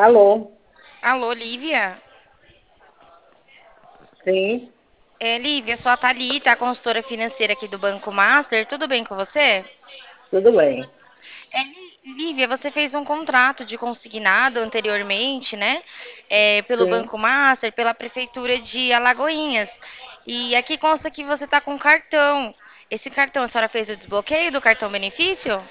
Alô? Alô, Lívia? Sim, Lívia, sou a Thalita, a consultora financeira aqui do Banco Master. Tudo bem com você? tudo bem. Lívia, você fez um contrato de consignado anteriormente, né? Pelo Sim. Banco Master, pela Prefeitura de Alagoinhas. E aqui consta que você está com cartão. Esse cartão, a senhora fez o desbloqueio do cartão benefício?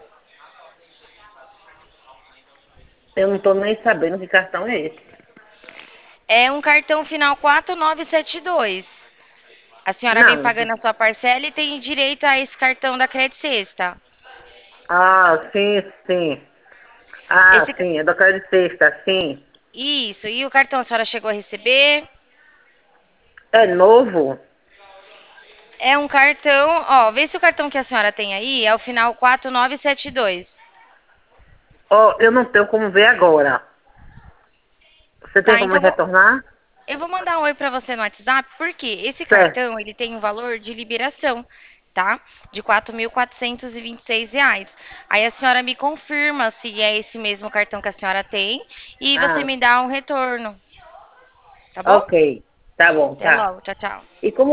Eu não estou nem sabendo que cartão é esse. É um cartão final 4972. A senhora vem Não. pagando a sua parcela e tem direito a esse cartão da Credit Sexta. Ah, sim, sim. Ah, Esse, sim, é da cara de sexta, sim. Isso, e o cartão a senhora chegou a receber? É novo? É um cartão, ó, vê se o cartão que a senhora tem aí é o final 4972. Ó, eu não tenho como ver agora. Você tem Tá, como então retornar? eu vou mandar um oi pra você no WhatsApp, porque esse Certo. cartão, ele tem um valor de liberação, tá? De R$ 4.426. Aí a senhora me confirma se é esse mesmo cartão que a senhora tem e você Ah, me dá um retorno, tá bom? ok. Tá bom, Até tá. logo, tchau, tchau. E como